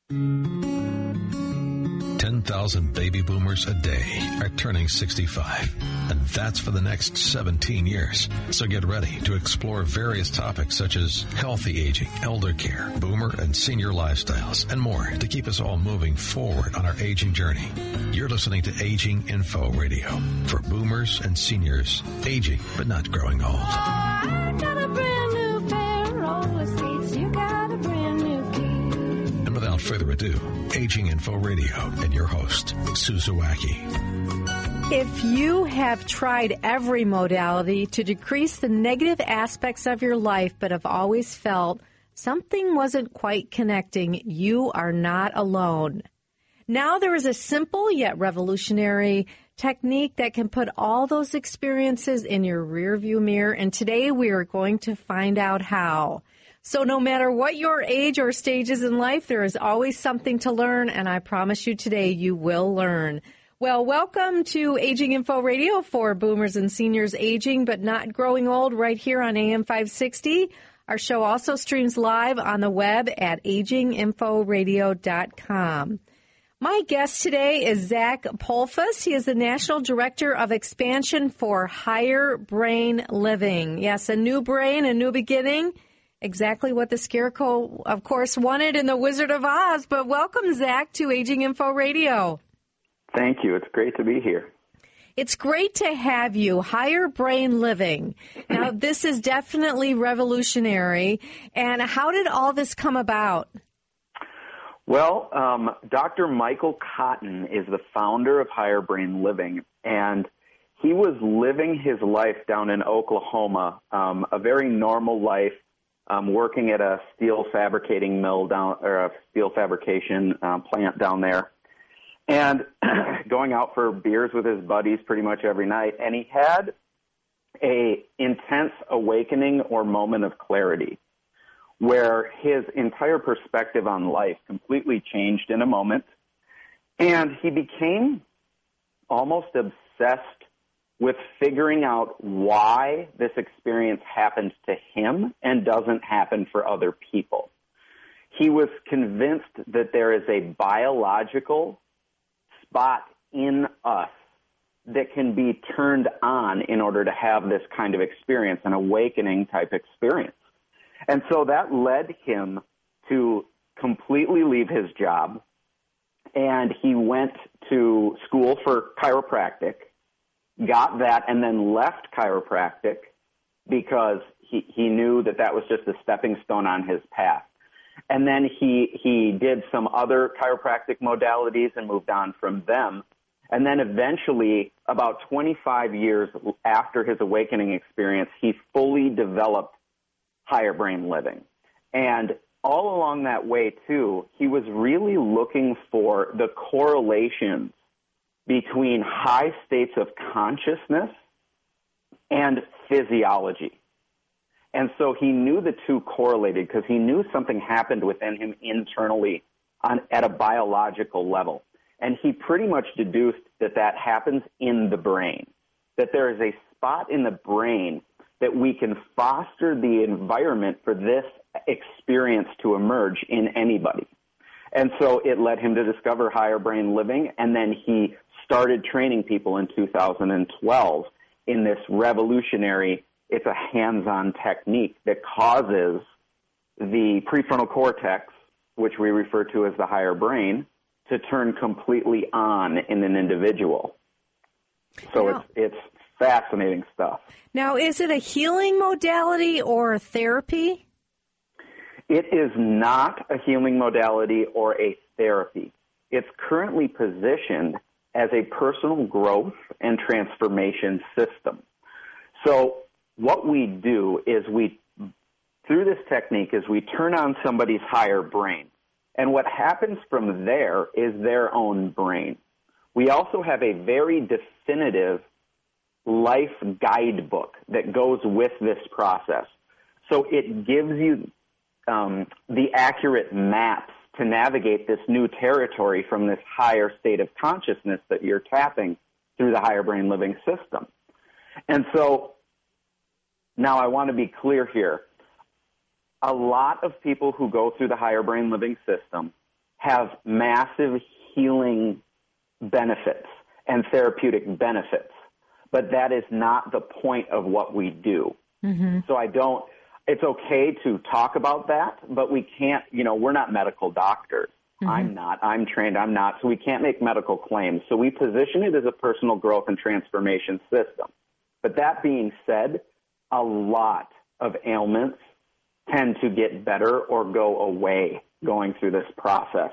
10,000 baby boomers a day are turning 65, and that's for the next 17 years. So get ready to explore various topics such as healthy aging, elder care, boomer and senior lifestyles, and more to keep us all moving forward on our aging journey. You're listening to Aging Info Radio for boomers and seniors, aging but not growing old. I got a brand new pair of roller skates. You got a brand new key. And without further ado, Aging Info Radio and your host, Sue Zawacki. If you have tried every modality to decrease the negative aspects of your life but have always felt something wasn't quite connecting, you are not alone. Now there is a simple yet revolutionary technique that can put all those experiences in your rearview mirror, and today we are going to find out how. So no matter what your age or stages in life, there is always something to learn, and I promise you today you will learn. Well, welcome to Aging Info Radio for boomers and seniors aging but not growing old right here on AM 560. Our show also streams live on the web at aginginforadio.com. My guest today is Zach Polfus. He is the National Director of Expansion for Higher Brain Living. Yes, a new brain, a new beginning. Exactly what the Scarecrow, of course, wanted in The Wizard of Oz. But welcome, Zach, to Aging Info Radio. Thank you. It's great to be here. It's great to have you. Higher Brain Living. Now, this is definitely revolutionary. And how did all this come about? Well, Dr. Michael Cotton is the founder of Higher Brain Living, and he was living his life down in Oklahoma, a very normal life, working at a steel fabricating mill or a steel fabrication plant down there, and going out for beers with his buddies pretty much every night. And he had a intense awakening or moment of clarity where his entire perspective on life completely changed in a moment, and he became almost obsessed with figuring out why this experience happened to him and doesn't happen for other people. He was convinced that there is a biological spot in us that can be turned on in order to have this kind of experience, an awakening type experience. And so that led him to completely leave his job, and he went to school for chiropractic, got that, and then left chiropractic because he knew that that was just a stepping stone on his path. And then he did some other chiropractic modalities and moved on from them. And then eventually, about 25 years after his awakening experience, he fully developed Higher Brain Living. And all along that way, too, he was really looking for the correlations between high states of consciousness and physiology. And so he knew the two correlated because he knew something happened within him internally at a biological level. And he pretty much deduced that that happens in the brain, that there is a spot in the brain that we can foster the environment for this experience to emerge in anybody. And so it led him to discover Higher Brain Living, and then he started training people in 2012 in this revolutionary, it's a hands-on technique that causes the prefrontal cortex, which we refer to as the higher brain, to turn completely on in an individual. So it's fascinating stuff. Now, is it a healing modality or a therapy? It is not a healing modality or a therapy. It's currently positioned as a personal growth and transformation system. So what we do is through this technique, is we turn on somebody's higher brain. And what happens from there is their own brain. We also have a very definitive life guidebook that goes with this process. So it gives you the accurate maps to navigate this new territory from this higher state of consciousness that you're tapping through the Higher Brain Living system. And so now I want to be clear here. A lot of people who go through the Higher Brain Living system have massive healing benefits and therapeutic benefits, but that is not the point of what we do. So it's okay to talk about that, but we can't, we're not medical doctors. I'm trained, I'm not, so we can't make medical claims. So we position it as a personal growth and transformation system. But that being said, a lot of ailments tend to get better or go away going through this process.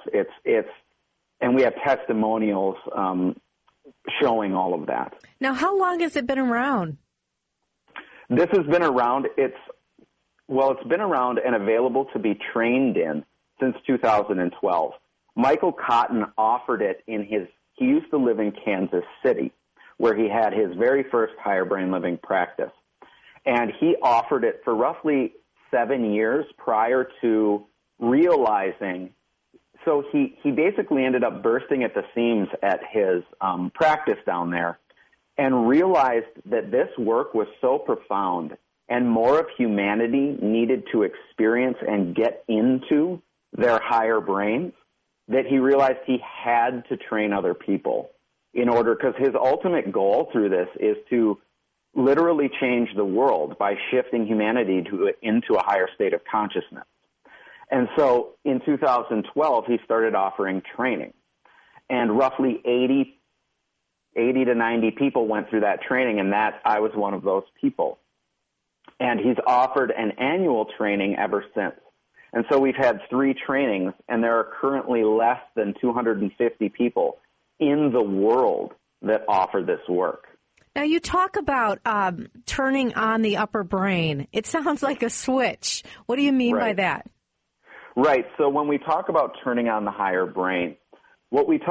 And we have testimonials showing all of that. Now, how long has it been around? This has been around. It's been around and available to be trained in since 2012. Michael Cotton offered it he used to live in Kansas City, where he had his very first higher brain living practice. And he offered it for roughly 7 years prior to realizing. So he basically ended up bursting at the seams at his practice down there and realized that this work was so profound and more of humanity needed to experience and get into their higher brains that he realized he had to train other people in order, because his ultimate goal through this is to literally change the world by shifting humanity into a higher state of consciousness. And so in 2012, he started offering training, and roughly 80 to 90 people went through that training, and I was one of those people. And he's offered an annual training ever since. And so we've had 3 trainings, and there are currently less than 250 people in the world that offer this work. Now, you talk about turning on the upper brain. It sounds like a switch. What do you mean by that? Right. So when we talk about turning on the higher brain, when we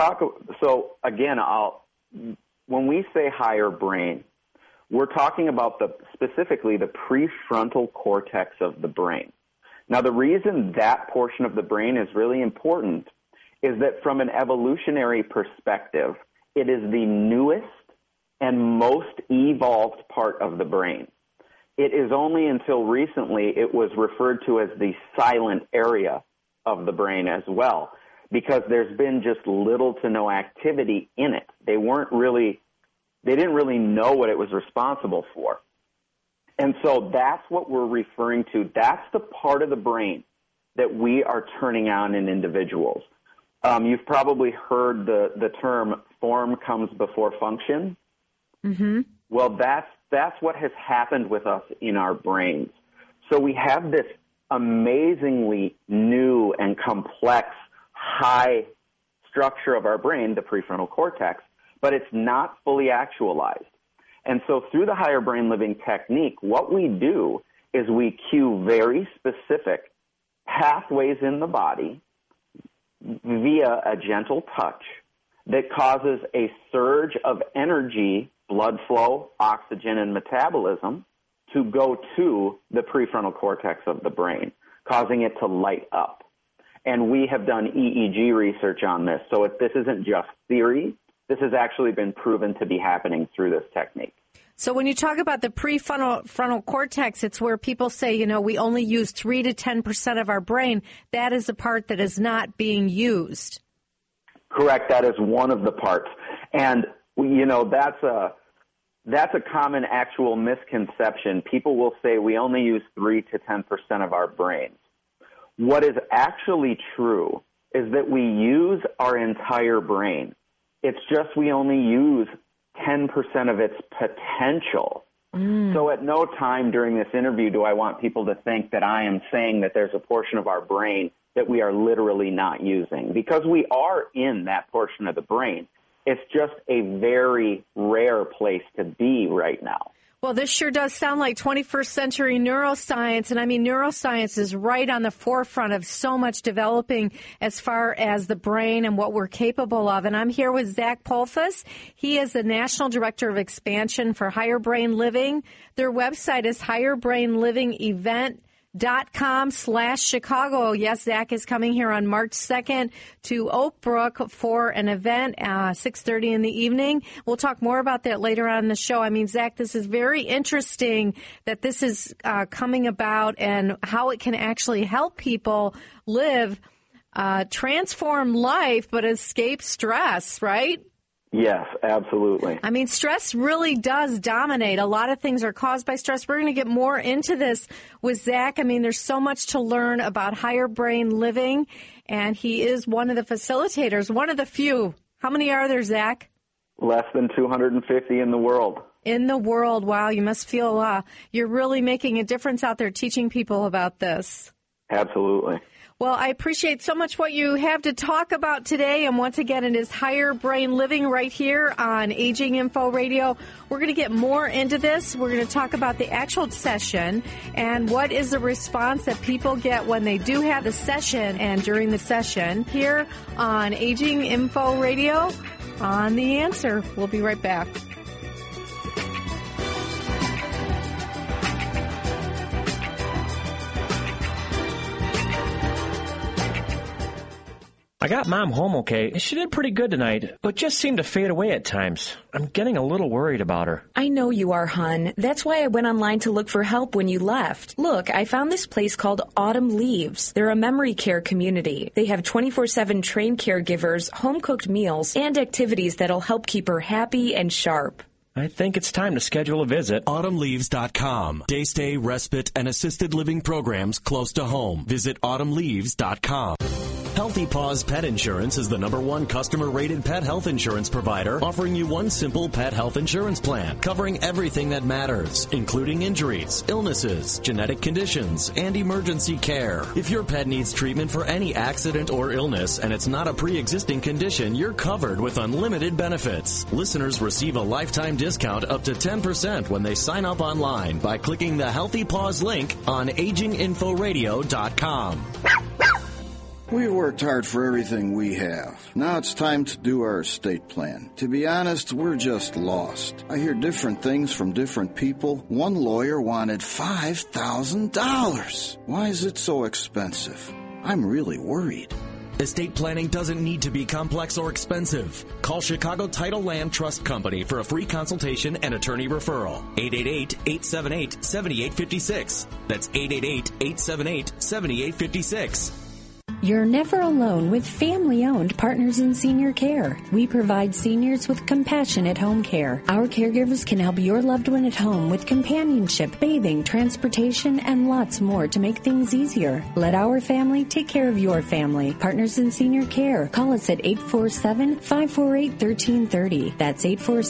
say higher brain, we're talking about specifically the prefrontal cortex of the brain. Now, the reason that portion of the brain is really important is that from an evolutionary perspective, it is the newest and most evolved part of the brain. It is only until recently it was referred to as the silent area of the brain as well, because there's been just little to no activity in it. They didn't really know what it was responsible for. And so that's what we're referring to. That's the part of the brain that we are turning on in individuals. You've probably heard the term form comes before function. Mm-hmm. Well, that's what has happened with us in our brains. So we have this amazingly new and complex high structure of our brain, the prefrontal cortex, but it's not fully actualized. And so through the higher brain living technique, what we do is we cue very specific pathways in the body via a gentle touch that causes a surge of energy, blood flow, oxygen, and metabolism to go to the prefrontal cortex of the brain, causing it to light up. And we have done EEG research on this, so this isn't just theory. This has actually been proven to be happening through this technique. So when you talk about the prefrontal cortex, it's where people say, we only use 3 to 10% of our brain. That is the part that is not being used. Correct. That is one of the parts. And, that's a common actual misconception. People will say we only use 3 to 10% of our brains. What is actually true is that we use our entire brain. It's just we only use 10% of its potential. So at no time during this interview do I want people to think that I am saying that there's a portion of our brain that we are literally not using, because we are in that portion of the brain. It's just a very rare place to be right now. Well, this sure does sound like 21st century neuroscience. And I mean, neuroscience is right on the forefront of so much developing as far as the brain and what we're capable of. And I'm here with Zach Polfus. He is the National Director of Expansion for Higher Brain Living. Their website is higherbrainlivingevent.com/Chicago. Yes, Zach is coming here on March 2nd to Oak Brook for an event, 6:30 in the evening. We'll talk more about that later on in the show. I mean, Zach, this is very interesting that this is coming about and how it can actually help people live transform life, but escape stress, right? Yes, absolutely. I mean, stress really does dominate. A lot of things are caused by stress. We're going to get more into this with Zach. I mean, there's so much to learn about higher brain living, and he is one of the facilitators, one of the few. How many are there, Zach? Less than 250 in the world. In the world. Wow, you must feel you're really making a difference out there teaching people about this. Absolutely. Well, I appreciate so much what you have to talk about today. And once again, it is Higher Brain Living right here on Aging Info Radio. We're going to get more into this. We're going to talk about the actual session and what is the response that people get when they do have the session and during the session here on Aging Info Radio on The Answer. We'll be right back. I got Mom home okay. She did pretty good tonight, but just seemed to fade away at times. I'm getting a little worried about her. I know you are, hon. That's why I went online to look for help when you left. Look, I found this place called Autumn Leaves. They're a memory care community. They have 24/7 trained caregivers, home-cooked meals, and activities that'll help keep her happy and sharp. I think it's time to schedule a visit. AutumnLeaves.com. Day stay, respite, and assisted living programs close to home. Visit AutumnLeaves.com. Healthy Paws Pet Insurance is the #1 customer-rated pet health insurance provider, offering you one simple pet health insurance plan, covering everything that matters, including injuries, illnesses, genetic conditions, and emergency care. If your pet needs treatment for any accident or illness and it's not a pre-existing condition, you're covered with unlimited benefits. Listeners receive a lifetime discount up to 10% when they sign up online by clicking the Healthy Paws link on aginginforadio.com. We've worked hard for everything we have. Now it's time to do our estate plan. To be honest, we're just lost. I hear different things from different people. One lawyer wanted $5,000. Why is it so expensive? I'm really worried. Estate planning doesn't need to be complex or expensive. Call Chicago Title Land Trust Company for a free consultation and attorney referral. 888-878-7856. That's 888-878-7856. You're never alone with family-owned Partners in Senior Care. We provide seniors with compassionate home care. Our caregivers can help your loved one at home with companionship, bathing, transportation, and lots more to make things easier. Let our family take care of your family. Partners in Senior Care. Call us at 847-548-1330. That's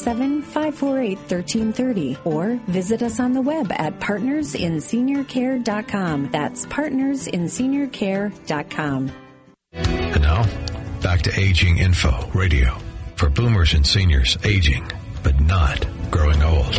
847-548-1330. Or visit us on the web at partnersinseniorcare.com. That's partnersinseniorcare.com. And now, back to Aging Info Radio for boomers and seniors aging, but not growing old.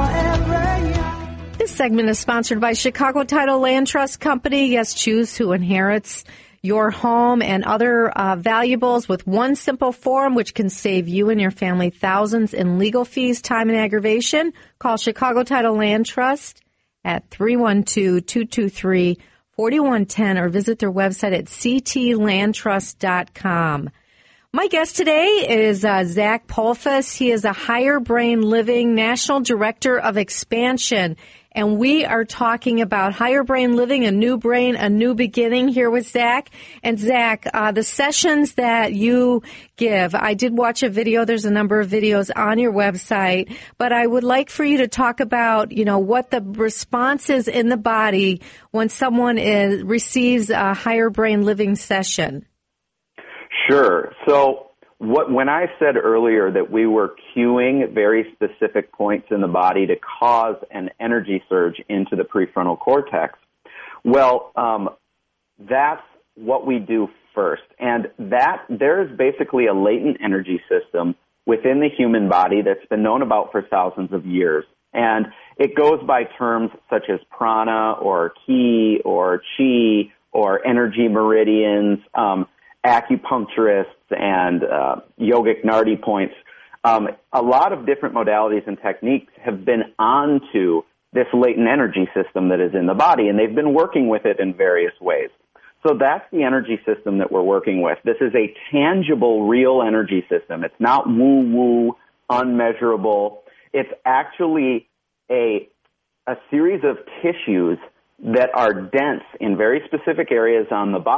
This segment is sponsored by Chicago Title Land Trust Company. Yes, choose who inherits your home and other valuables with one simple form, which can save you and your family thousands in legal fees, time, and aggravation. Call Chicago Title Land Trust at 312-223-4110 or visit their website at ctlandtrust.com. My guest today is Zach Polfus. He is a Higher Brain Living National Director of Expansion. And we are talking about Higher Brain Living, a new brain, a new beginning here with Zach. And Zach, the sessions that you give, I did watch a video. There's a number of videos on your website. But I would like for you to talk about, what the response is in the body when someone receives a Higher Brain Living session. Sure. So when I said earlier that we were cueing very specific points in the body to cause an energy surge into the prefrontal cortex, well, that's what we do first. And there's basically a latent energy system within the human body that's been known about for thousands of years. And it goes by terms such as prana or ki or chi or energy meridians, acupuncturists and yogic Nardi points. A lot of different modalities and techniques have been onto this latent energy system that is in the body, and they've been working with it in various ways. So that's the energy system that we're working with. This is a tangible, real energy system. It's not woo-woo, unmeasurable. It's actually a series of tissues that are dense in very specific areas on the body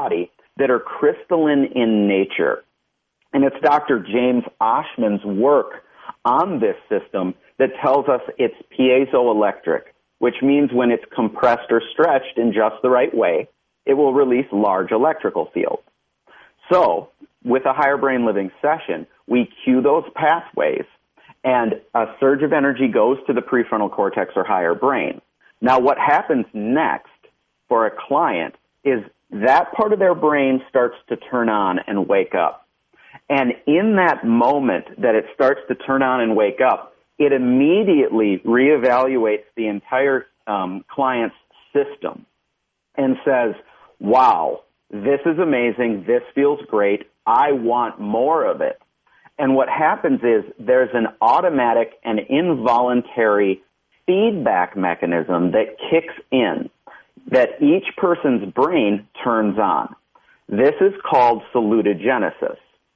that are crystalline in nature. And it's Dr. James Oshman's work on this system that tells us it's piezoelectric, which means when it's compressed or stretched in just the right way, it will release large electrical fields. So, with a Higher Brain Living session, we cue those pathways, and a surge of energy goes to the prefrontal cortex or higher brain. Now, what happens next for a client is that part of their brain starts to turn on and wake up. And in that moment that it starts to turn on and wake up, it immediately reevaluates the entire client's system and says, wow, this is amazing, this feels great, I want more of it. And what happens is there's an automatic and involuntary feedback mechanism that kicks in that each person's brain turns on. This is called salutogenesis.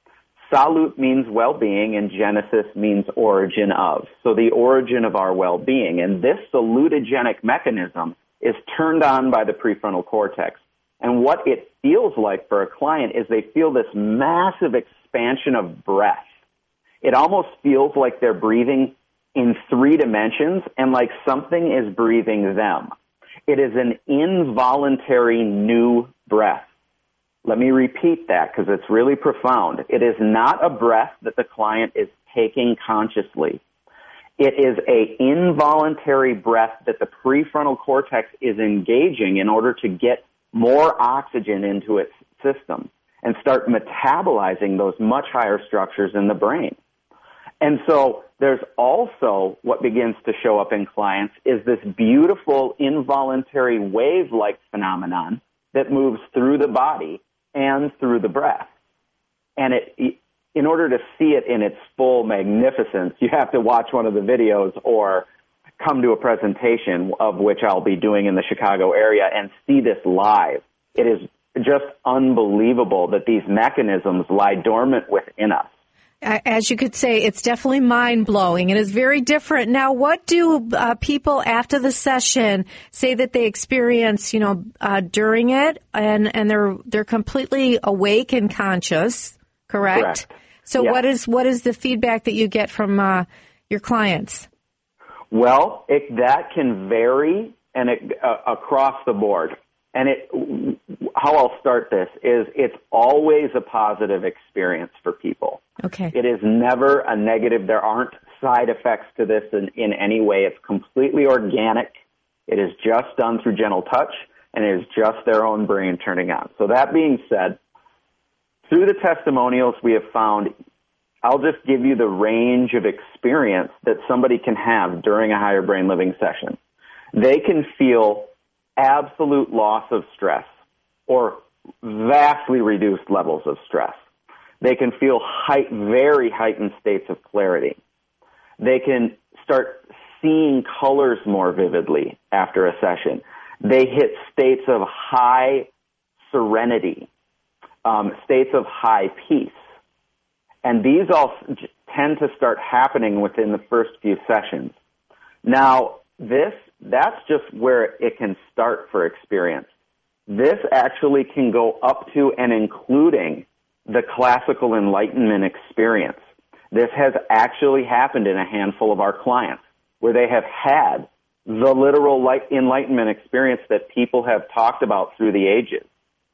Salut means well-being, and genesis means origin of. So the origin of our well-being. And this salutogenic mechanism is turned on by the prefrontal cortex. And what it feels like for a client is they feel this massive expansion of breath. It almost feels like they're breathing in 3 dimensions and like something is breathing them. It is an involuntary new breath. Let me repeat that because it's really profound. It is not a breath that the client is taking consciously. It is an involuntary breath that the prefrontal cortex is engaging in order to get more oxygen into its system and start metabolizing those much higher structures in the brain. And so there's also what begins to show up in clients is this beautiful involuntary wave-like phenomenon that moves through the body and through the breath. And in order to see it in its full magnificence, you have to watch one of the videos or come to a presentation of which I'll be doing in the Chicago area and see this live. It is just unbelievable that these mechanisms lie dormant within us. As you could say, it's definitely mind-blowing. It is very different. Now, what do people after the session say that they experience, during it, and they're completely awake and conscious, correct? So yes. What is the feedback that you get from your clients? Well, that can vary and across the board. And how I'll start this is it's always a positive experience for people. Okay. It is never a negative. There aren't side effects to this in any way. It's completely organic. It is just done through gentle touch, and it is just their own brain turning on. So that being said, through the testimonials we have found, I'll just give you the range of experience that somebody can have during a Higher Brain Living session. They can feel absolute loss of stress or vastly reduced levels of stress. They can feel very heightened states of clarity. They can start seeing colors more vividly after a session. They hit states of high serenity, states of high peace. And these all tend to start happening within the first few sessions. Now, that's just where it can start for experience. This actually can go up to and including the classical enlightenment experience. This has actually happened in a handful of our clients where they have had the literal enlightenment experience that people have talked about through the ages.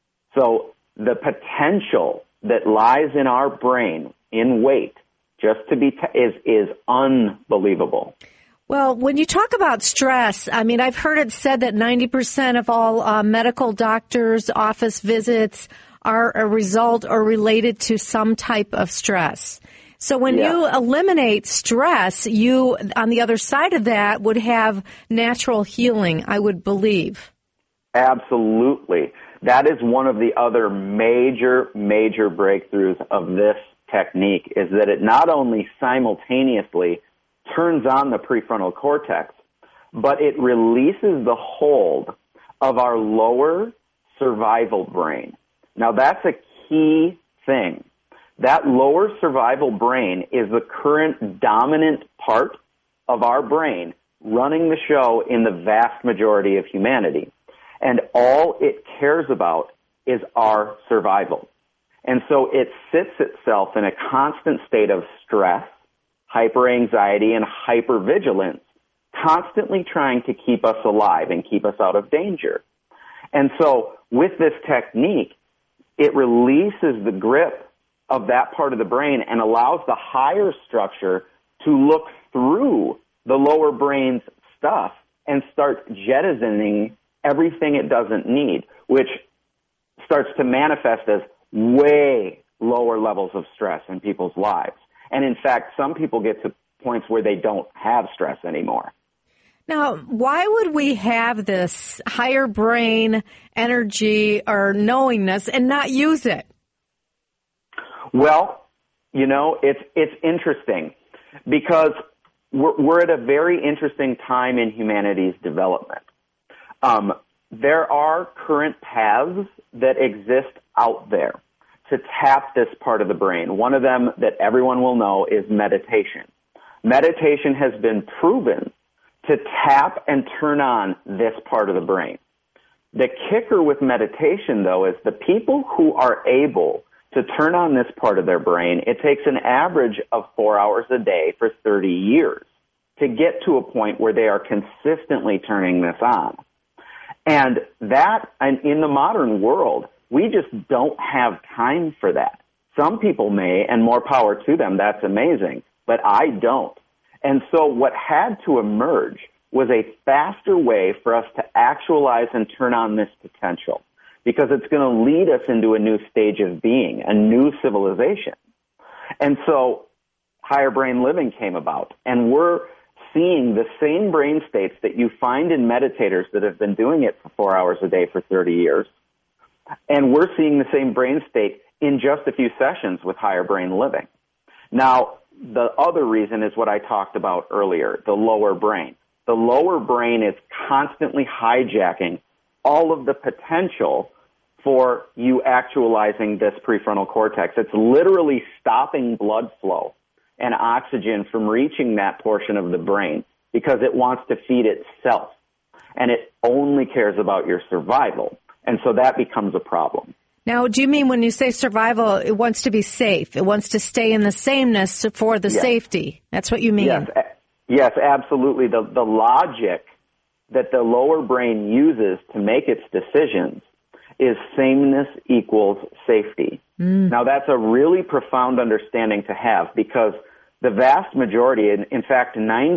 So the potential that lies in our brain in weight just to be is unbelievable. Well, when you talk about stress, I mean, I've heard it said that 90% of all medical doctors' office visits are a result or related to some type of stress. So when you eliminate stress, you, on the other side of that, would have natural healing, I would believe. Absolutely. That is one of the other major breakthroughs of this technique, is that it not only simultaneously turns on the prefrontal cortex, but it releases the hold of our lower survival brain. Now, that's a key thing. That lower survival brain is the current dominant part of our brain running the show in the vast majority of humanity. And all it cares about is our survival. And so it sits itself in a constant state of stress, hyperanxiety, and hypervigilance, constantly trying to keep us alive and keep us out of danger. And so with this technique, it releases the grip of that part of the brain and allows the higher structure to look through the lower brain's stuff and start jettisoning everything it doesn't need, which starts to manifest as way lower levels of stress in people's lives. And in fact, some people get to points where they don't have stress anymore. Now, why would we have this higher brain energy or knowingness and not use it? Well, you know, it's interesting because we're at a very interesting time in humanity's development. There are current paths that exist out there to tap this part of the brain. One of them that everyone will know is meditation. Meditation has been proven to tap and turn on this part of the brain. The kicker with meditation, though, is the people who are able to turn on this part of their brain, it takes an average of 4 hours a day for 30 years to get to a point where they are consistently turning this on. And that, in the modern world, we just don't have time for that. Some people may, and more power to them, that's amazing, but I don't. And so what had to emerge was a faster way for us to actualize and turn on this potential, because it's going to lead us into a new stage of being, a new civilization. And so higher brain living came about, and we're seeing the same brain states that you find in meditators that have been doing it for 4 hours a day for 30 years. And we're seeing the same brain state in just a few sessions with higher brain living. Now, the other reason is what I talked about earlier, the lower brain. The lower brain is constantly hijacking all of the potential for you actualizing this prefrontal cortex. It's literally stopping blood flow and oxygen from reaching that portion of the brain because it wants to feed itself. And it only cares about your survival. And so that becomes a problem. Now, do you mean when you say survival, it wants to be safe? It wants to stay in the sameness for the safety? That's what you mean? Yes, absolutely. The logic that the lower brain uses to make its decisions is sameness equals safety. Now, that's a really profound understanding to have because the vast majority, in fact,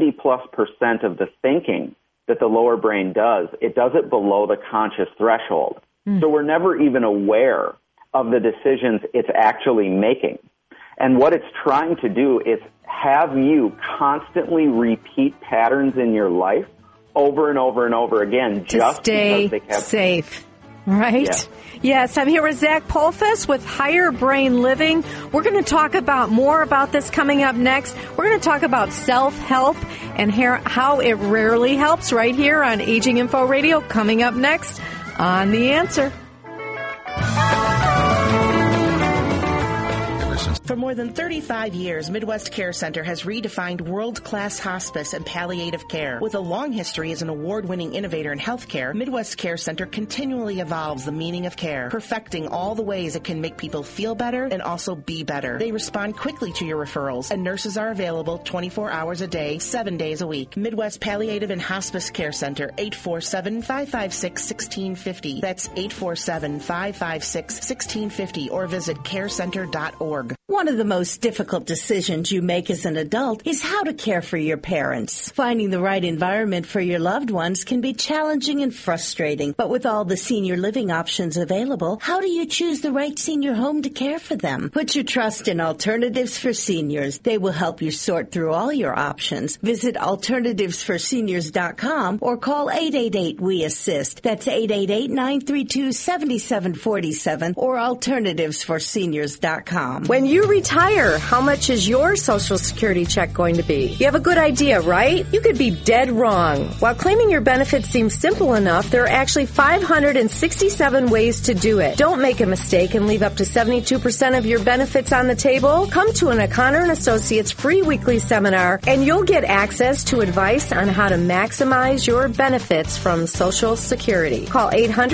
90+% of the thinking that the lower brain does, it does it below the conscious threshold. So we're never even aware of the decisions it's actually making. And what it's trying to do is have you constantly repeat patterns in your life over and over and over again just stay because they kept safe. Right? Yeah. Yes, I'm here with Zach Polfus with Higher Brain Living. We're going to talk about more about this coming up next. We're going to talk about self-help and how it rarely helps right here on Aging Info Radio coming up next on The Answer. For more than 35 years, Midwest Care Center has redefined world-class hospice and palliative care. With a long history as an award-winning innovator in healthcare, Midwest Care Center continually evolves the meaning of care, perfecting all the ways it can make people feel better and also be better. They respond quickly to your referrals, and nurses are available 24 hours a day, 7 days a week. Midwest Palliative and Hospice Care Center, 847-556-1650. That's 847-556-1650, or visit carecenter.org. One of the most difficult decisions you make as an adult is how to care for your parents. Finding the right environment for your loved ones can be challenging and frustrating, but with all the senior living options available, how do you choose the right senior home to care for them? Put your trust in Alternatives for Seniors. They will help you sort through all your options. Visit alternativesforseniors.com or call 888-WE-ASSIST. That's 888-932-7747 or alternativesforseniors.com. When you retire, how much is your Social Security check going to be? You have a good idea, right? You could be dead wrong. While claiming your benefits seems simple enough, there are actually 567 ways to do it. Don't make a mistake and leave up to 72% of your benefits on the table. Come to an O'Connor & Associates free weekly seminar, and you'll get access to advice on how to maximize your benefits from Social Security. Call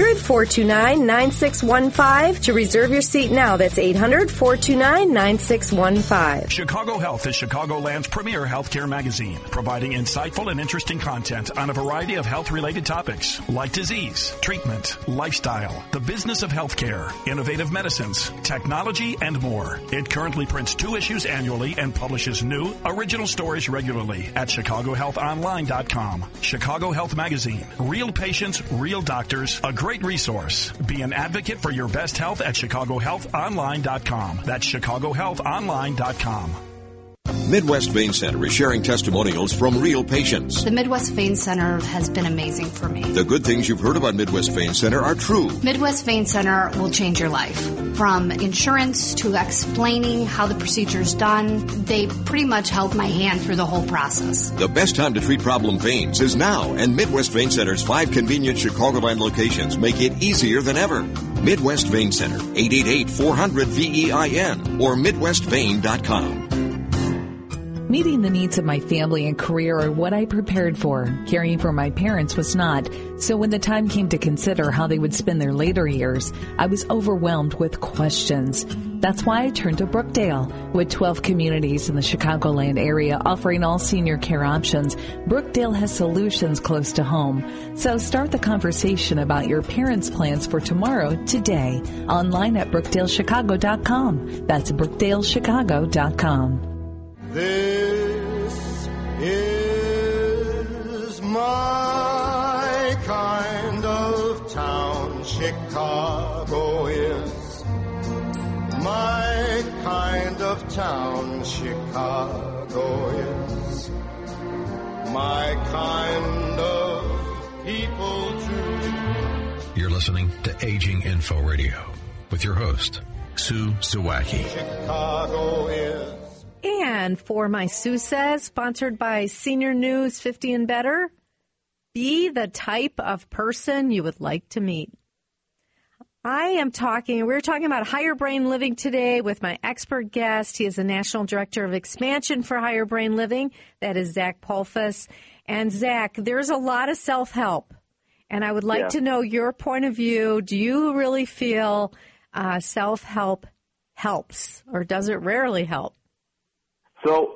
800-429-9615 to reserve your seat now. That's 800-429-9615. Chicago Health is Chicagoland's premier healthcare magazine, providing insightful and interesting content on a variety of health-related topics like disease, treatment, lifestyle, the business of healthcare, innovative medicines, technology, and more. It currently prints 2 issues annually and publishes new, original stories regularly at ChicagoHealthOnline.com. Chicago Health Magazine. Real patients, real doctors, a great resource. Be an advocate for your best health at ChicagoHealthOnline.com. That's ChicagoHealthOnline.com. Midwest Vein Center is sharing testimonials from real patients. The Midwest Vein Center has been amazing for me. The good things you've heard about Midwest Vein Center are true. Midwest Vein Center will change your life. From insurance to explaining how the procedure's done, they pretty much held my hand through the whole process. The best time to treat problem veins is now, and Midwest Vein Center's 5 convenient Chicagoland locations make it easier than ever. Midwest Vein Center, 888-400-VEIN or MidwestVein.com. Meeting the needs of my family and career are what I prepared for. Caring for my parents was not. So when the time came to consider how they would spend their later years, I was overwhelmed with questions. That's why I turned to Brookdale. With 12 communities in the Chicagoland area offering all senior care options, Brookdale has solutions close to home. So start the conversation about your parents' plans for tomorrow today. Online at BrookdaleChicago.com. That's BrookdaleChicago.com. This is my kind of town. Chicago is my kind of town. Chicago is my kind of people too. You're listening to Aging Info Radio with your host, Sue Sawacki. Chicago is. And for my Sue Says, sponsored by Senior News 50 and Better, be the type of person you would like to meet. We're talking about Higher Brain Living today with my expert guest. He is the National Director of Expansion for Higher Brain Living. That is Zach Polfus. And Zach, there's a lot of self-help. And I would like to know your point of view. Do you really feel self-help helps, or does it rarely help? So,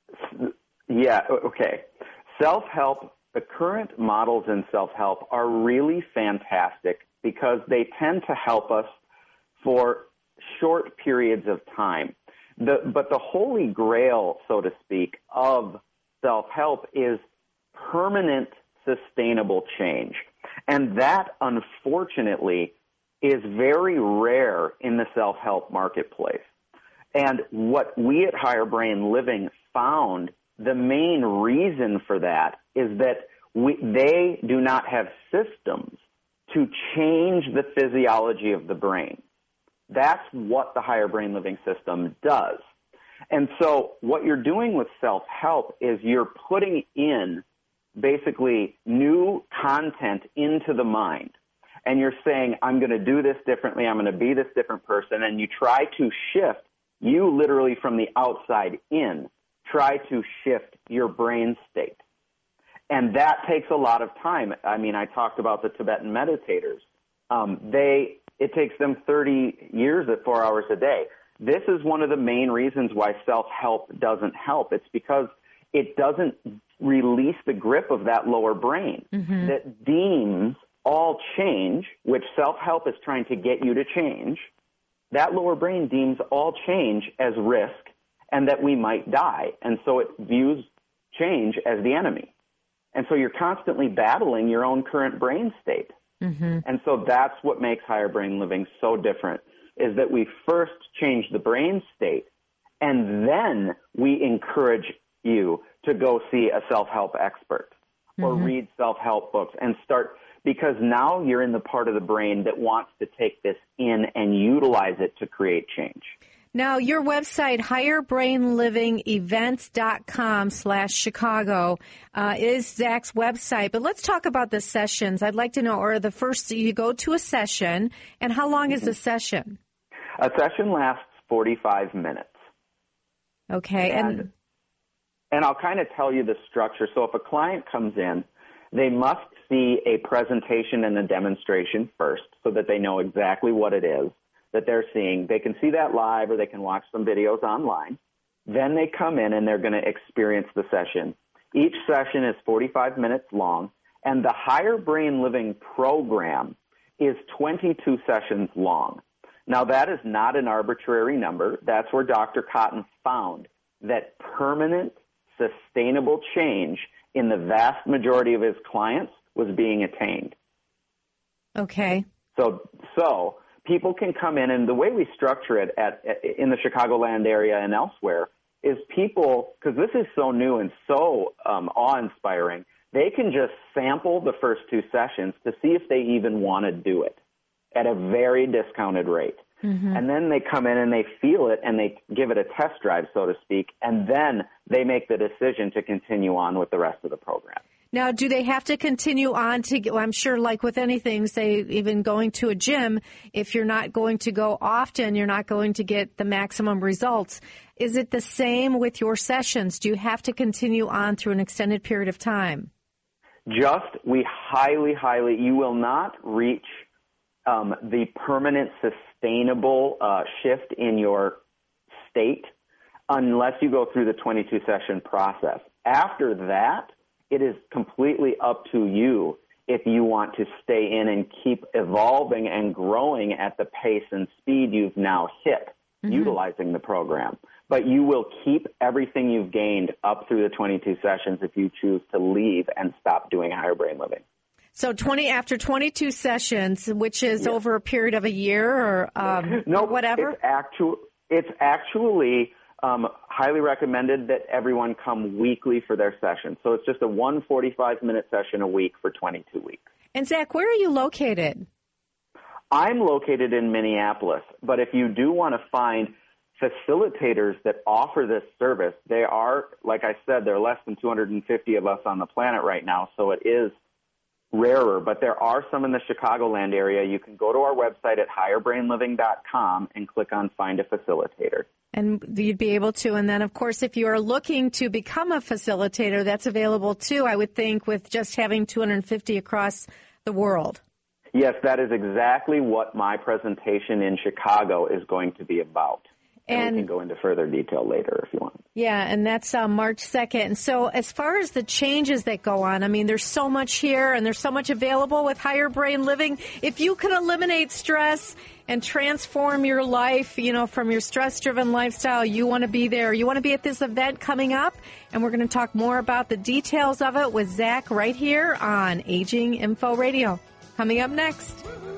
okay. Self-help, the current models in self-help are really fantastic because they tend to help us for short periods of time. But the holy grail, so to speak, of self-help is permanent, sustainable change. And that, unfortunately, is very rare in the self-help marketplace. And what we at Higher Brain Living found, the main reason for that is that they do not have systems to change the physiology of the brain. That's what the Higher Brain Living system does. And so what you're doing with self-help is you're putting in basically new content into the mind. And you're saying, I'm going to do this differently, I'm going to be this different person, and you try to shift. You literally from the outside in try to shift your brain state. And that takes a lot of time. I mean, I talked about the Tibetan meditators. It takes them 30 years at 4 hours a day. This is one of the main reasons why self-help doesn't help. It's because it doesn't release the grip of that lower brain that deems all change, which self-help is trying to get you to change. That lower brain deems all change as risk and that we might die. And so it views change as the enemy. And so you're constantly battling your own current brain state. And so that's what makes Higher Brain Living so different, is that we first change the brain state, and then we encourage you to go see a self-help expert or read self-help books and start, because now you're in the part of the brain that wants to take this in and utilize it to create change. Now, your website, higherbrainlivingevents.com/Chicago, is Zach's website. But let's talk about the sessions. I'd like to know, or the first, you go to a session, and how long is the session? A session lasts 45 minutes. Okay. And I'll kind of tell you the structure. So if a client comes in, they must see a presentation and a demonstration first so that they know exactly what it is that they're seeing. They can see that live or they can watch some videos online. Then they come in and they're going to experience the session. Each session is 45 minutes long, and the Higher Brain Living program is 22 sessions long. Now, that is not an arbitrary number. That's where Dr. Cotton found that permanent, sustainable change in the vast majority of his clients was being attained. Okay. So people can come in, and the way we structure it in the Chicagoland area and elsewhere is people, because this is so new and so awe-inspiring, they can just sample the first 2 sessions to see if they even want to do it at a very discounted rate. Mm-hmm. And then they come in and they feel it and they give it a test drive, so to speak, and then they make the decision to continue on with the rest of the program. Now, do they have to continue on to, I'm sure like with anything, say even going to a gym, if you're not going to go often, you're not going to get the maximum results. Is it the same with your sessions? Do you have to continue on through an extended period of time? We highly, you will not reach the permanent, sustainable shift in your state unless you go through the 22-session process. After that, it is completely up to you if you want to stay in and keep evolving and growing at the pace and speed you've now hit, utilizing the program. But you will keep everything you've gained up through the 22 sessions if you choose to leave and stop doing Higher Brain Living. So after 22 sessions, which is over a period of a year or whatever? It's actually highly recommended that everyone come weekly for their session. So it's just a 45-minute session a week for 22 weeks. And Zach, where are you located? I'm located in Minneapolis, but if you do want to find facilitators that offer this service, they are, like I said, there are less than 250 of us on the planet right now, so it is rarer, but there are some in the Chicagoland area. You can go to our website at higherbrainliving.com and click on Find a Facilitator. And you'd be able to. And then, of course, if you are looking to become a facilitator, that's available too, I would think, with just having 250 across the world. Yes, that is exactly what my presentation in Chicago is going to be about. And we can go into further detail later if you want. Yeah, and that's March 2nd. And so as far as the changes that go on, I mean, there's so much here and there's so much available with Higher Brain Living. If you can eliminate stress and transform your life, from your stress-driven lifestyle, you want to be there. You want to be at this event coming up, and we're going to talk more about the details of it with Zach right here on Aging Info Radio. Coming up next.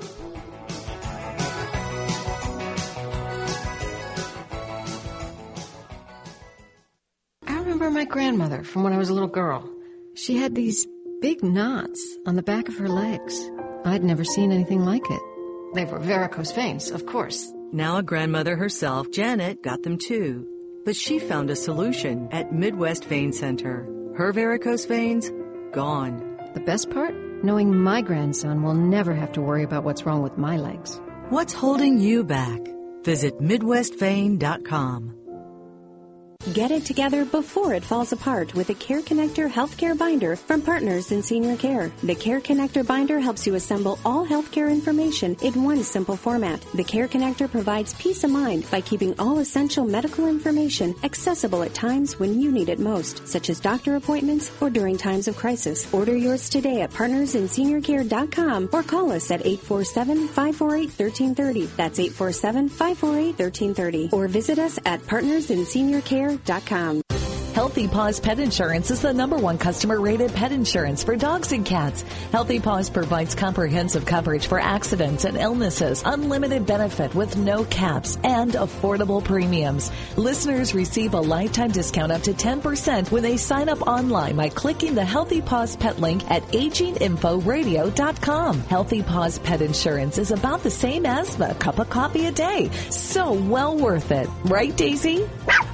I remember my grandmother from when I was a little girl. She had these big knots on the back of her legs. I'd never seen anything like it. They were varicose veins, of course. Now a grandmother herself, Janet, got them too. But she found a solution at Midwest Vein Center. Her varicose veins, gone. The best part? Knowing my grandson will never have to worry about what's wrong with my legs. What's holding you back? Visit MidwestVein.com. Get it together before it falls apart with the Care Connector Healthcare Binder from Partners in Senior Care. The Care Connector Binder helps you assemble all healthcare information in one simple format. The Care Connector provides peace of mind by keeping all essential medical information accessible at times when you need it most, such as doctor appointments or during times of crisis. Order yours today at partnersinseniorcare.com or call us at 847-548-1330. That's 847-548-1330. Or visit us at partnersinseniorcare.com. Healthy Paws Pet Insurance is the #1 customer-rated pet insurance for dogs and cats. Healthy Paws provides comprehensive coverage for accidents and illnesses, unlimited benefit with no caps, and affordable premiums. Listeners receive a lifetime discount up to 10% when they sign up online by clicking the Healthy Paws Pet link at aginginforadio.com. Healthy Paws Pet Insurance is about the same as a cup of coffee a day. So well worth it. Right, Daisy?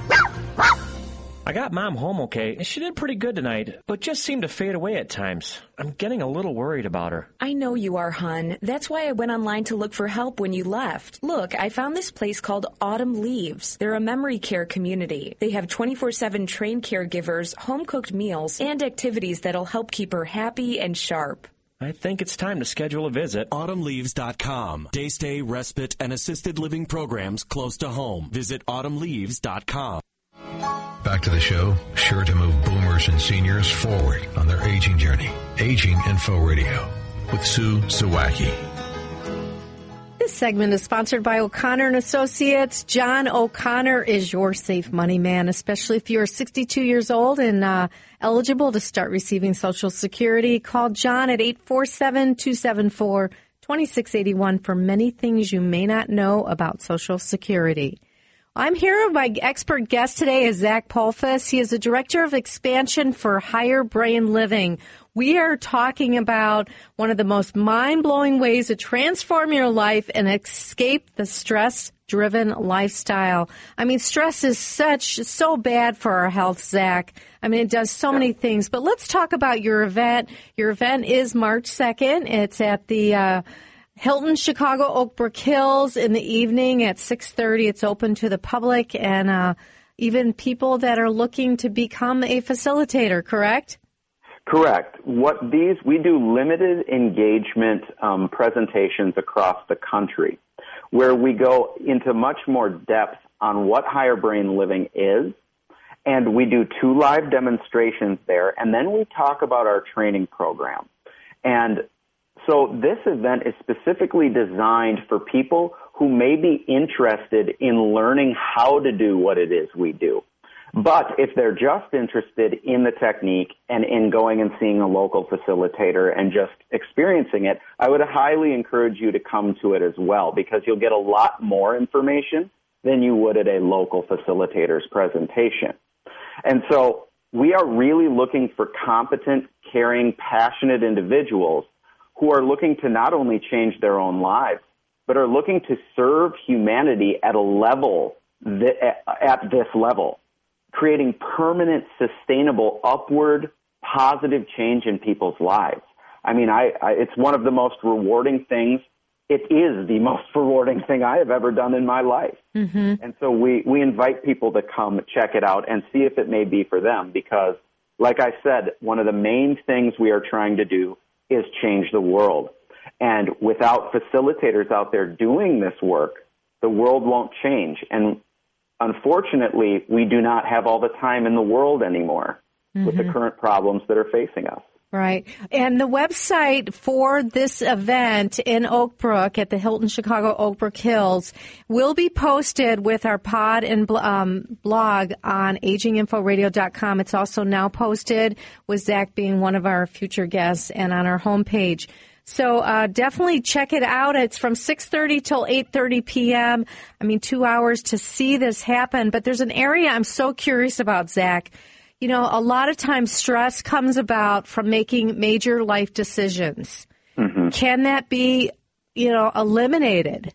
I got Mom home okay, and she did pretty good tonight, but just seemed to fade away at times. I'm getting a little worried about her. I know you are, hon. That's why I went online to look for help when you left. Look, I found this place called Autumn Leaves. They're a memory care community. They have 24/7 trained caregivers, home-cooked meals, and activities that'll help keep her happy and sharp. I think it's time to schedule a visit. AutumnLeaves.com. Day stay, respite, and assisted living programs close to home. Visit AutumnLeaves.com. Back to the show, sure to move boomers and seniors forward on their aging journey. Aging Info Radio with Sue Zawacki. This segment is sponsored by O'Connor & Associates. John O'Connor is your safe money man, especially if you're 62 years old and eligible to start receiving Social Security. Call John at 847-274-2681 for many things you may not know about Social Security. I'm here. My expert guest today is Zach Polfus. He is the Director of Expansion for Higher Brain Living. We are talking about one of the most mind-blowing ways to transform your life and escape the stress-driven lifestyle. I mean, stress is so bad for our health, Zach. I mean, it does so many things. But let's talk about your event. Your event is March 2nd. It's at the Hilton Chicago Oakbrook Hills in the evening at 6:30. It's open to the public and even people that are looking to become a facilitator, correct? Correct. We do limited engagement presentations across the country where we go into much more depth on what higher brain living is, and we do 2 live demonstrations there, and then we talk about our training program. And so this event is specifically designed for people who may be interested in learning how to do what it is we do. But if they're just interested in the technique and in going and seeing a local facilitator and just experiencing it, I would highly encourage you to come to it as well, because you'll get a lot more information than you would at a local facilitator's presentation. And so we are really looking for competent, caring, passionate individuals who are looking to not only change their own lives, but are looking to serve humanity at a level, at this level, creating permanent, sustainable, upward, positive change in people's lives. I mean, it's one of the most rewarding things. It is the most rewarding thing I have ever done in my life. Mm-hmm. And so we invite people to come check it out and see if it may be for them, because, like I said, one of the main things we are trying to do is change the world. And without facilitators out there doing this work, the world won't change. And unfortunately, we do not have all the time in the world anymore with the current problems that are facing us. Right. And the website for this event in Oakbrook at the Hilton Chicago Oakbrook Hills will be posted with our pod and blog on aginginforadio.com. It's also now posted with Zach being one of our future guests and on our homepage. So definitely check it out. It's from 6:30 till 8:30 p.m. I mean, 2 hours to see this happen. But there's an area I'm so curious about, Zach. You know, a lot of times stress comes about from making major life decisions. Mm-hmm. Can that be, eliminated?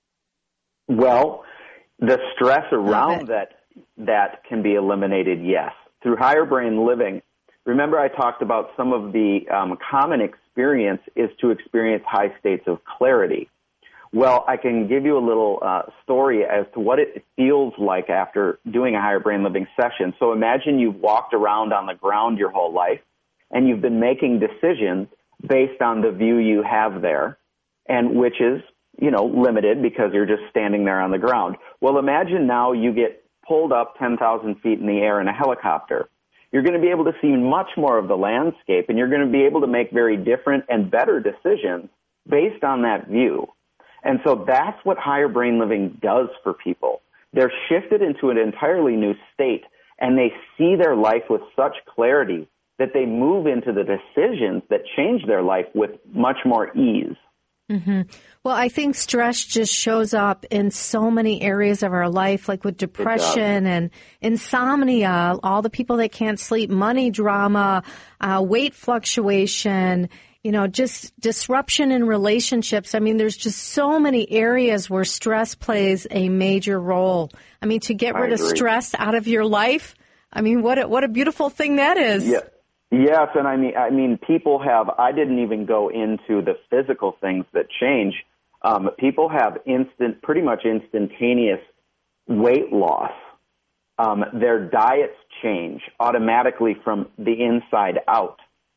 Well, the stress around that can be eliminated, yes. Through higher brain living, remember I talked about some of the common experience is to experience high states of clarity. Well, I can give you a little story as to what it feels like after doing a higher brain living session. So imagine you've walked around on the ground your whole life, and you've been making decisions based on the view you have there, and which is, limited because you're just standing there on the ground. Well, imagine now you get pulled up 10,000 feet in the air in a helicopter. You're going to be able to see much more of the landscape, and you're going to be able to make very different and better decisions based on that view. And so that's what higher brain living does for people. They're shifted into an entirely new state, and they see their life with such clarity that they move into the decisions that change their life with much more ease. Mm-hmm. Well, I think stress just shows up in so many areas of our life, like with depression and insomnia, all the people that can't sleep, money drama, weight fluctuation, just disruption in relationships. I mean, there's just so many areas where stress plays a major role. I mean, to get rid of stress out of your life, I mean, what a beautiful thing that is. Yeah. Yes, and I mean, people have. I didn't even go into the physical things that change. People have pretty much instantaneous weight loss. Their diets change automatically from the inside out.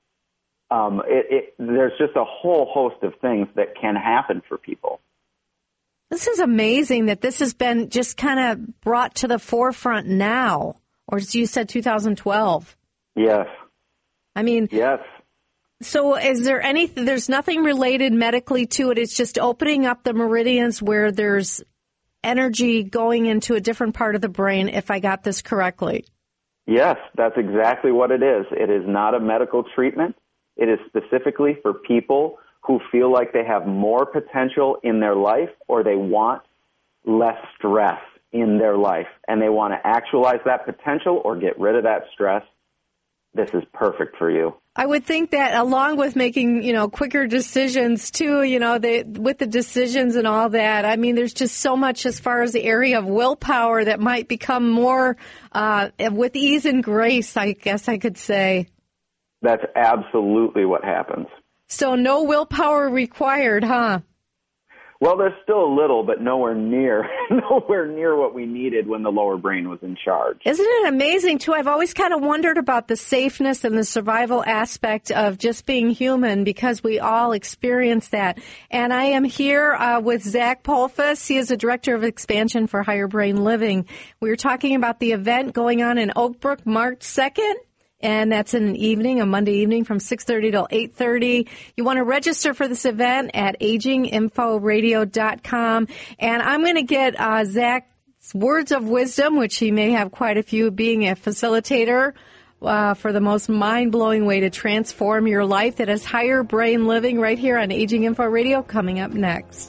There's just a whole host of things that can happen for people. This is amazing that this has been just kind of brought to the forefront now, or as you said, 2012. Yes. I mean, yes. So is there there's nothing related medically to it. It's just opening up the meridians where there's energy going into a different part of the brain, if I got this correctly. Yes, that's exactly what it is. It is not a medical treatment. It is specifically for people who feel like they have more potential in their life or they want less stress in their life and they want to actualize that potential or get rid of that stress. This is perfect for you. I would think that along with making, quicker decisions too, with the decisions and all that, I mean, there's just so much as far as the area of willpower that might become more with ease and grace, I guess I could say. That's absolutely what happens. So no willpower required, huh? Well, there's still a little, but nowhere near what we needed when the lower brain was in charge. Isn't it amazing, too? I've always kind of wondered about the safeness and the survival aspect of just being human because we all experience that. And I am here with Zach Polfus. He is the Director of Expansion for Higher Brain Living. We were talking about the event going on in Oak Brook March 2nd. And that's in an evening, a Monday evening from 6:30 till 8:30. You want to register for this event at aginginforadio.com. And I'm going to get Zach's words of wisdom, which he may have quite a few, being a facilitator for the most mind-blowing way to transform your life. That is Higher Brain Living right here on Aging Info Radio, coming up next.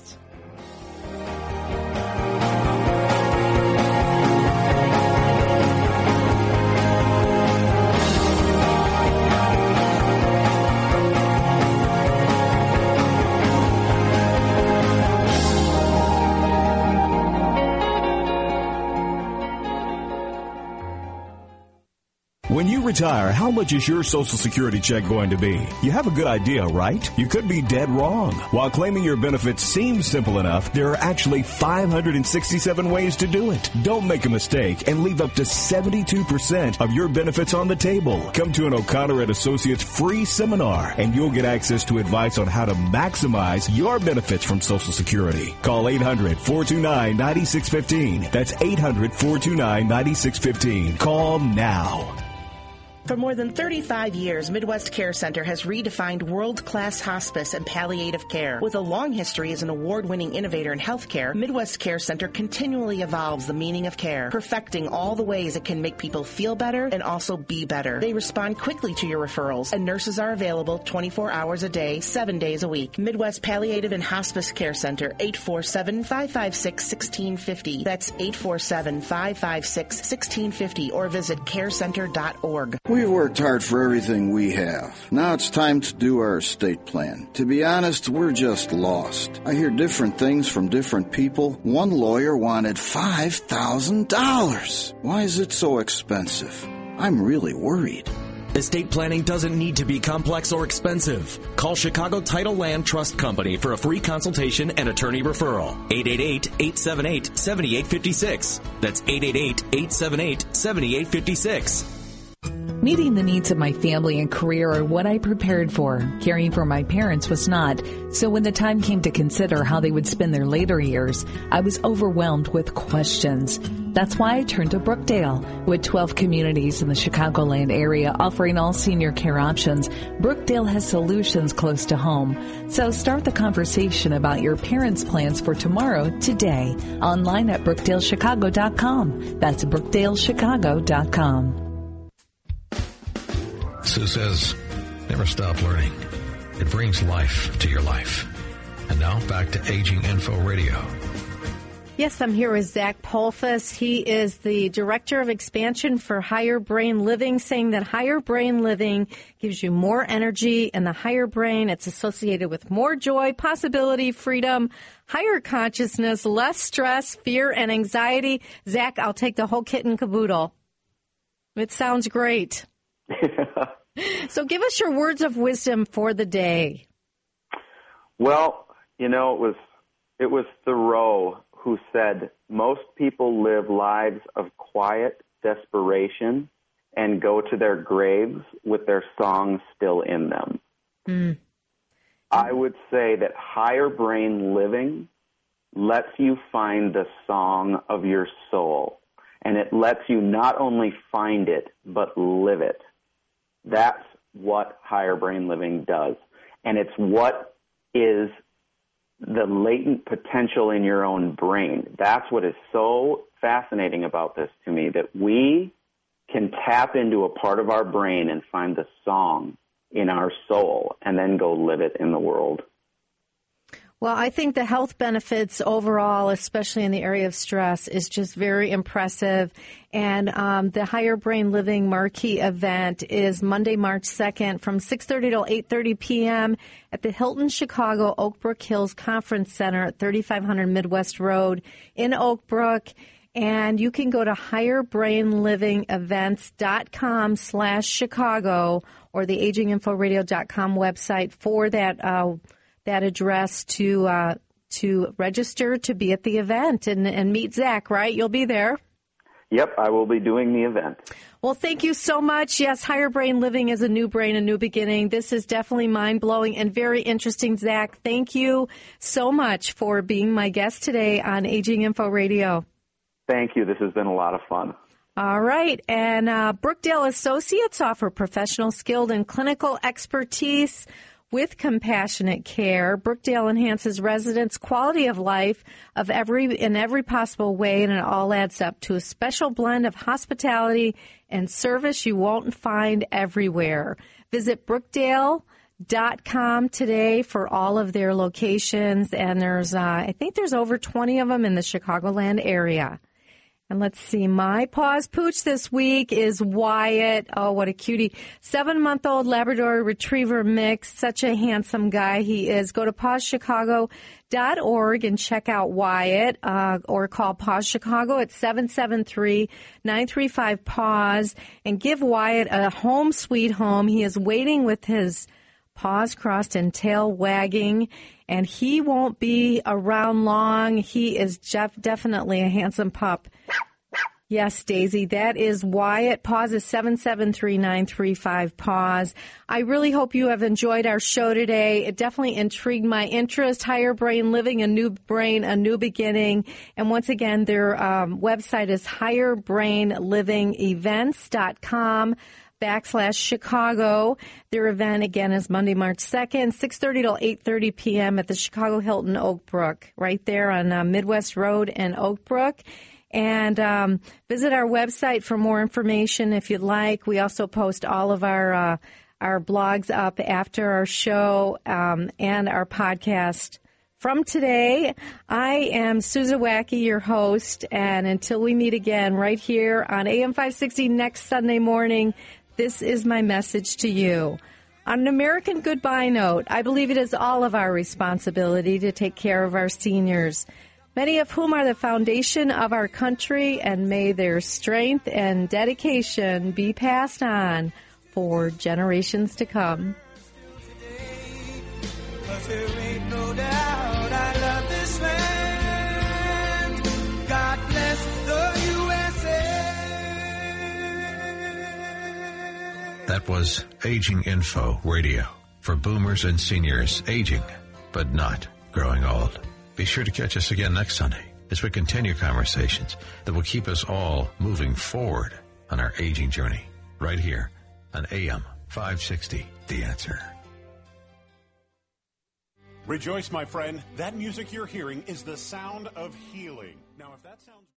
When you retire, how much is your Social Security check going to be? You have a good idea, right? You could be dead wrong. While claiming your benefits seems simple enough, there are actually 567 ways to do it. Don't make a mistake and leave up to 72% of your benefits on the table. Come to an O'Connor & Associates free seminar, and you'll get access to advice on how to maximize your benefits from Social Security. Call 800-429-9615. That's 800-429-9615. Call now. For more than 35 years, Midwest Care Center has redefined world-class hospice and palliative care. With a long history as an award-winning innovator in healthcare, Midwest Care Center continually evolves the meaning of care, perfecting all the ways it can make people feel better and also be better. They respond quickly to your referrals, and nurses are available 24 hours a day, 7 days a week. Midwest Palliative and Hospice Care Center, 847-556-1650. That's 847-556-1650, or visit carecenter.org. We've worked hard for everything we have. Now it's time to do our estate plan. To be honest, we're just lost. I hear different things from different people. One lawyer wanted $5,000. Why is it so expensive? I'm really worried. Estate planning doesn't need to be complex or expensive. Call Chicago Title Land Trust Company for a free consultation and attorney referral. 888-878-7856. That's 888-878-7856. Meeting the needs of my family and career are what I prepared for. Caring for my parents was not. So when the time came to consider how they would spend their later years, I was overwhelmed with questions. That's why I turned to Brookdale. With 12 communities in the Chicagoland area offering all senior care options, Brookdale has solutions close to home. So start the conversation about your parents' plans for tomorrow today. Online at BrookdaleChicago.com. That's BrookdaleChicago.com. Sue says, never stop learning. It brings life to your life. And now back to Aging Info Radio. Yes, I'm here with Zach Polfus. He is the Director of Expansion for Higher Brain Living, saying that Higher Brain Living gives you more energy, and the higher brain, it's associated with more joy, possibility, freedom, higher consciousness, less stress, fear, and anxiety. Zach, I'll take the whole kit and caboodle. It sounds great. So give us your words of wisdom for the day. Well, you know, it was Thoreau who said, most people live lives of quiet desperation and go to their graves with their songs still in them. Mm. I would say that higher brain living lets you find the song of your soul, and it lets you not only find it, but live it. That's what higher brain living does, and it's what is the latent potential in your own brain. That's what is so fascinating about this to me, that we can tap into a part of our brain and find the song in our soul and then go live it in the world. Well, I think the health benefits overall, especially in the area of stress, is just very impressive. And the Higher Brain Living marquee event is Monday, March 2nd from 6:30 to 8:30 p.m. at the Hilton Chicago Oak Brook Hills Conference Center at 3500 Midwest Road in Oak Brook. And you can go to higherbrainlivingevents.com/Chicago or the aginginforadio.com website for that address to register to be at the event and meet Zach, right? You'll be there. Yep, I will be doing the event. Well, thank you so much. Yes, Higher Brain Living is a new brain, a new beginning. This is definitely mind-blowing and very interesting, Zach. Thank you so much for being my guest today on Aging Info Radio. Thank you. This has been a lot of fun. All right. And Brookdale Associates offer professional, skilled, and clinical expertise with compassionate care. Brookdale enhances residents' quality of life in every possible way, and it all adds up to a special blend of hospitality and service you won't find everywhere. Visit Brookdale.com today for all of their locations, and I think there's over 20 of them in the Chicagoland area. And let's see, my Paws Pooch this week is Wyatt. Oh, what a cutie. 7-month-old Labrador Retriever mix. Such a handsome guy he is. Go to pawschicago.org and check out Wyatt, or call Paws Chicago at 773-935-PAWS and give Wyatt a home sweet home. He is waiting with his paws crossed and tail wagging, and he won't be around long. He is definitely a handsome pup. Yes, Daisy, that is Wyatt. Paws is 773-935-PAWS. I really hope you have enjoyed our show today. It definitely intrigued my interest. Higher Brain Living, a new brain, a new beginning. And once again, their website is higherbrainlivingevents.com/Chicago. Their event, again, is Monday, March 2nd, 6:30 to 8:30 p.m. at the Chicago Hilton Oak Brook, right there on Midwest Road in Oak Brook. And visit our website for more information if you'd like. We also post all of our blogs up after our show and our podcast. From today, I am Susan Wacky, your host, and until we meet again right here on AM 560 next Sunday morning, this is my message to you. On an American goodbye note, I believe it is all of our responsibility to take care of our seniors, many of whom are the foundation of our country, and may their strength and dedication be passed on for generations to come. That was Aging Info Radio for boomers and seniors aging, but not growing old. Be sure to catch us again next Sunday as we continue conversations that will keep us all moving forward on our aging journey, right here on AM 560, The Answer. Rejoice, my friend. That music you're hearing is the sound of healing. Now, if that sounds...